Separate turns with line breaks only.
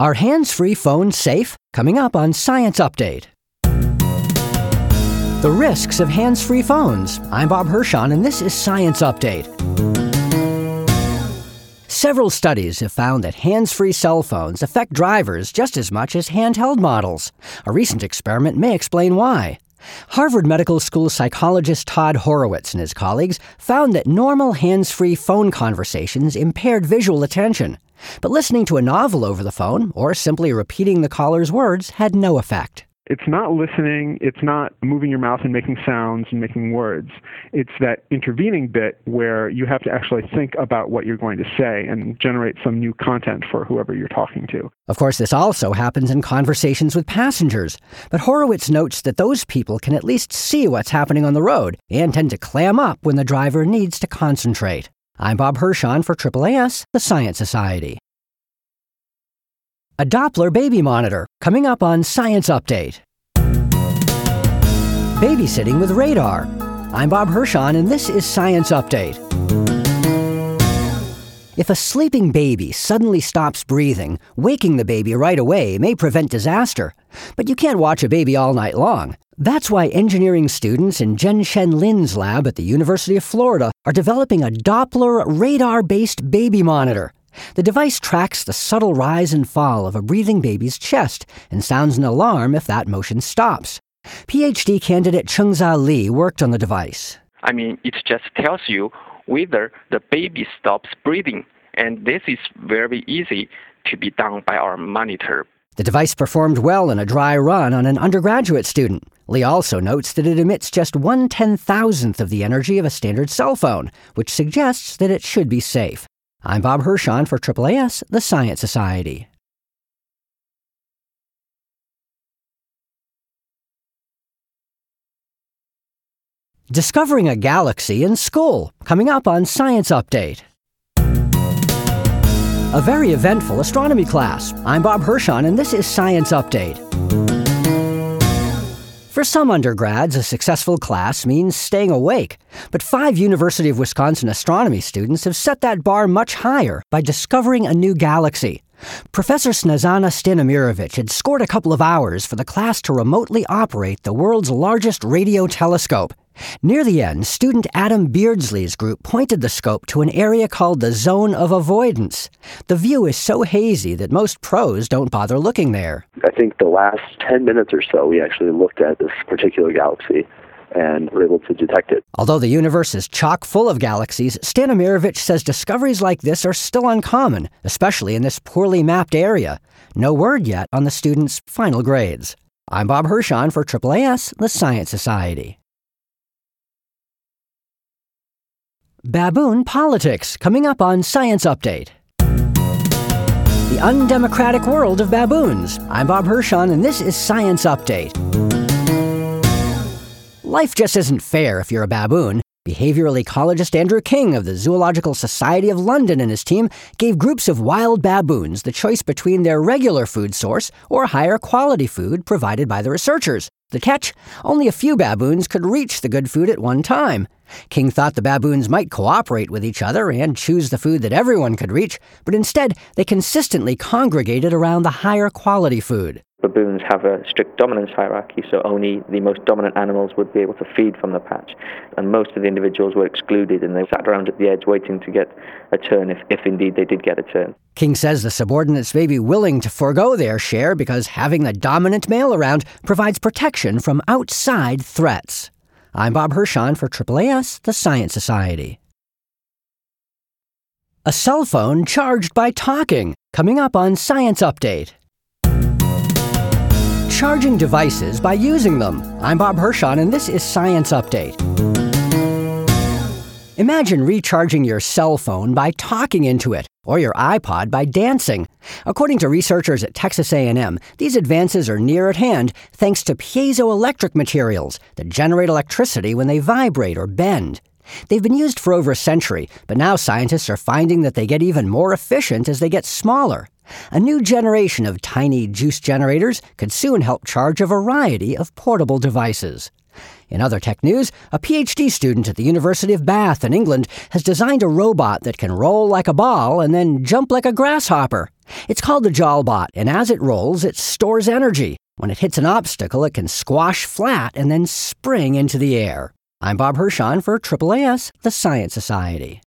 Are hands-free phones safe? Coming up on Science Update. The risks of hands-free phones. I'm Bob Hirschon, and this is Science Update. Several studies have found that hands-free cell phones affect drivers just as much as handheld models. A recent experiment may explain why. Harvard Medical School psychologist Todd Horowitz and his colleagues found that normal hands-free phone conversations impaired visual attention. But listening to a novel over the phone, or simply repeating the caller's words, had no effect.
It's not listening, it's not moving your mouth and making sounds and making words. It's that intervening bit where you have to actually think about what you're going to say and generate some new content for whoever you're talking to.
Of course, this also happens in conversations with passengers. But Horowitz notes that those people can at least see what's happening on the road and tend to clam up when the driver needs to concentrate. I'm Bob Hirschon for AAAS, the Science Society. A Doppler baby monitor, coming up on Science Update. Babysitting with radar. I'm Bob Hirschon, and this is Science Update. If a sleeping baby suddenly stops breathing, waking the baby right away may prevent disaster. But you can't watch a baby all night long. That's why engineering students in Zhenshen Lin's lab at the University of Florida are developing a Doppler radar-based baby monitor. The device tracks the subtle rise and fall of a breathing baby's chest and sounds an alarm if that motion stops. PhD candidate Chengza Li worked on the device.
It just tells you whether the baby stops breathing, and this is very easy to be done by our monitor.
The device performed well in a dry run on an undergraduate student. Li also notes that it emits just 1/10,000th of the energy of a standard cell phone, which suggests that it should be safe. I'm Bob Hirschon for AAAS, the Science Society. Discovering a galaxy in school, coming up on Science Update. A very eventful astronomy class. I'm Bob Hirschon, and this is Science Update. For some undergrads, a successful class means staying awake. But 5 University of Wisconsin astronomy students have set that bar much higher by discovering a new galaxy. Professor Snezana Stanimirovic had scored a couple of hours for the class to remotely operate the world's largest radio telescope. Near the end, student Adam Beardsley's group pointed the scope to an area called the Zone of Avoidance. The view is so hazy that most pros don't bother looking there.
I think the last 10 minutes or so, we actually looked at this particular galaxy and were able to detect it.
Although the universe is chock full of galaxies, Stanimirovic says discoveries like this are still uncommon, especially in this poorly mapped area. No word yet on the students' final grades. I'm Bob Hirschon for AAAS, the Science Society. Baboon politics, coming up on Science Update. The undemocratic world of baboons. I'm Bob Hirschon, and this is Science Update. Life just isn't fair if you're a baboon. Behavioral ecologist Andrew King of the Zoological Society of London and his team gave groups of wild baboons the choice between their regular food source or higher quality food provided by the researchers. The catch? Only a few baboons could reach the good food at one time. King thought the baboons might cooperate with each other and choose the food that everyone could reach, but instead they consistently congregated around the higher quality food.
Baboons have a strict dominance hierarchy, so only the most dominant animals would be able to feed from the patch. And most of the individuals were excluded, and they sat around at the edge waiting to get a turn, if indeed they did get a turn.
King says the subordinates may be willing to forego their share because having the dominant male around provides protection from outside threats. I'm Bob Hirschon for AAAS, the Science Society. A cell phone charged by talking, coming up on Science Update. Charging devices by using them. I'm Bob Hirschon, and this is Science Update. Imagine recharging your cell phone by talking into it, or your iPod by dancing. According to researchers at Texas A&M, these advances are near at hand thanks to piezoelectric materials that generate electricity when they vibrate or bend. They've been used for over a century, but now scientists are finding that they get even more efficient as they get smaller. A new generation of tiny juice generators could soon help charge a variety of portable devices. In other tech news, a PhD student at the University of Bath in England has designed a robot that can roll like a ball and then jump like a grasshopper. It's called the JawlBot, and as it rolls, it stores energy. When it hits an obstacle, it can squash flat and then spring into the air. I'm Bob Hirshon for AAAS, the Science Society.